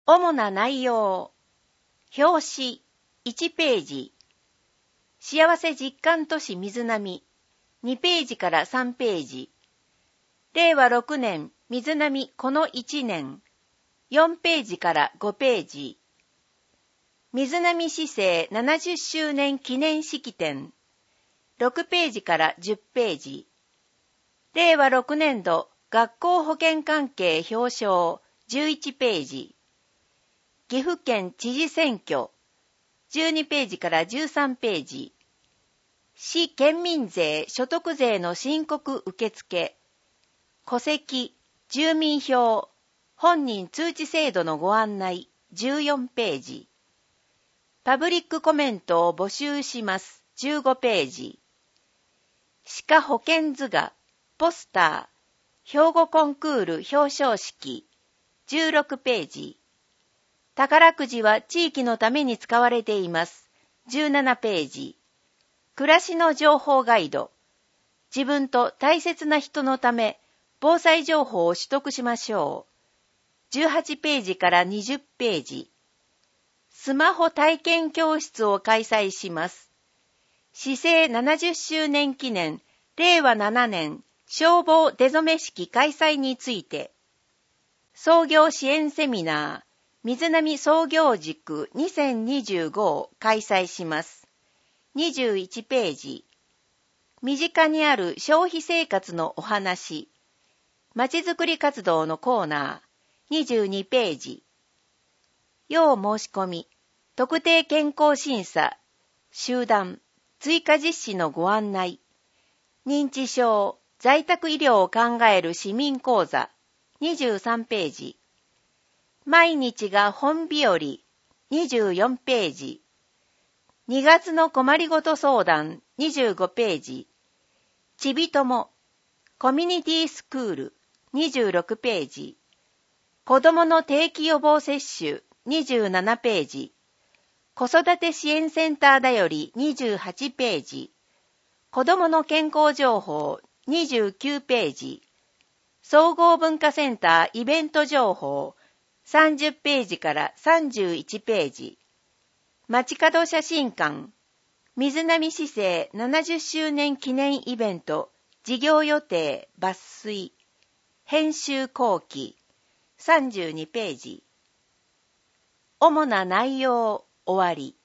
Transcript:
主な内容。表紙1ページ。幸せ実感都市水波2ページから3ページ。令和6年水波この1年4ページから5ページ。水波市政70周年記念式典6ページから10ページ。令和6年度学校保健関係表彰11ページ。岐阜県知事選挙12ページから13ページ。市県民税所得税の申告受付戸籍住民票本人通知制度のご案内14ページ。パブリックコメントを募集します15ページ。歯科保健図画ポスター兵庫コンクール表彰式16ページ。宝くじは地域のために使われています17ページ。暮らしの情報ガイド自分と大切な人のため防災情報を取得しましょう18ページから20ページ。スマホ体験教室を開催します。市政70周年記念令和7年消防出初め式開催について創業支援セミナー水波創業塾2025を開催します。21ページ。身近にある消費生活のお話まちづくり活動のコーナー22ページ。要申し込み特定健康審査集団追加実施のご案内認知症在宅医療を考える市民講座23ページ。毎日が本日和24ページ。2月の困りごと相談25ページ。ちびともコミュニティスクール26ページ。子どもの定期予防接種27ページ。子育て支援センターだより28ページ。子どもの健康情報29ページ。総合文化センターイベント情報30ページから31ページ。街角写真館水波市政70周年記念イベント事業予定抜粋編集後期32ページ。主な内容終わり。